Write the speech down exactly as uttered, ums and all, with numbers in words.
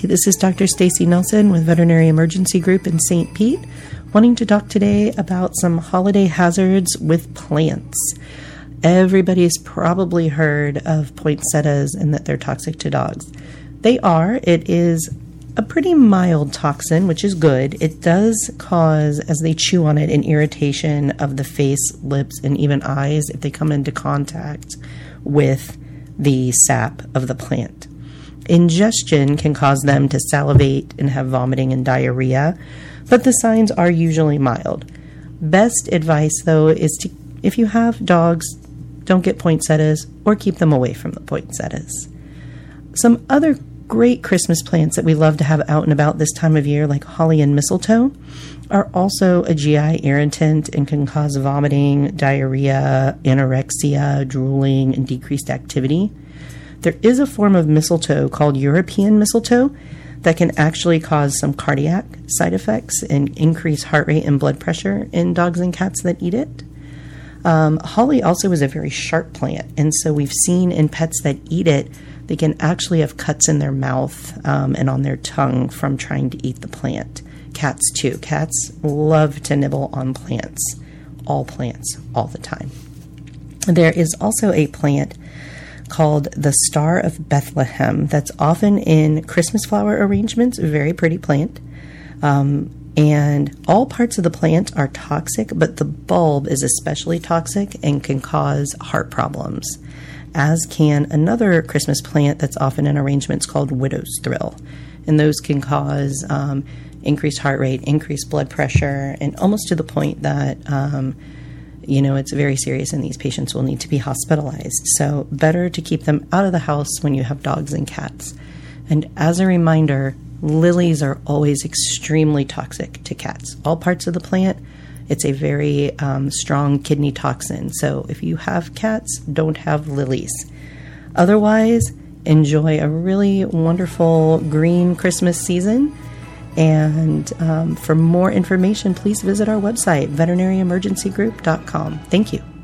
this is Doctor Stacy Nelson with Veterinary Emergency Group in Saint Pete, wanting to talk today about some holiday hazards with plants. Everybody's probably heard of poinsettias and that they're toxic to dogs. They are. It is a pretty mild toxin, which is good. It does cause, as they chew on it, an irritation of the face, lips, and even eyes if they come into contact with the sap of the plant. Ingestion can cause them to salivate and have vomiting and diarrhea, but the signs are usually mild. Best advice, though, is to, if you have dogs, don't get poinsettias or keep them away from the poinsettias. Some other great Christmas plants that we love to have out and about this time of year, like holly and mistletoe, are also a G I irritant and can cause vomiting, diarrhea, anorexia, drooling, and decreased activity. There is a form of mistletoe called European mistletoe that can actually cause some cardiac side effects and increase heart rate and blood pressure in dogs and cats that eat it. Um, holly also is a very sharp plant, and so we've seen in pets that eat it, they can actually have cuts in their mouth um, and on their tongue from trying to eat the plant. Cats too. Cats love to nibble on plants, all plants, all the time. There is also a plant called the Star of Bethlehem that's often in Christmas flower arrangements, a very pretty plant. Um, and all parts of the plant are toxic, but the bulb is especially toxic and can cause heart problems, as can another Christmas plant that's often in arrangements called Widow's Thrill. And those can cause um, increased heart rate, increased blood pressure, and almost to the point that um, you know, it's very serious and these patients will need to be hospitalized. So better to keep them out of the house when you have dogs and cats. And as a reminder, lilies are always extremely toxic to cats. All parts of the plant, it's a very um, strong kidney toxin. So if you have cats, don't have lilies. Otherwise, enjoy a really wonderful green Christmas season. And um, for more information, please visit our website, veterinary emergency group dot com. Thank you.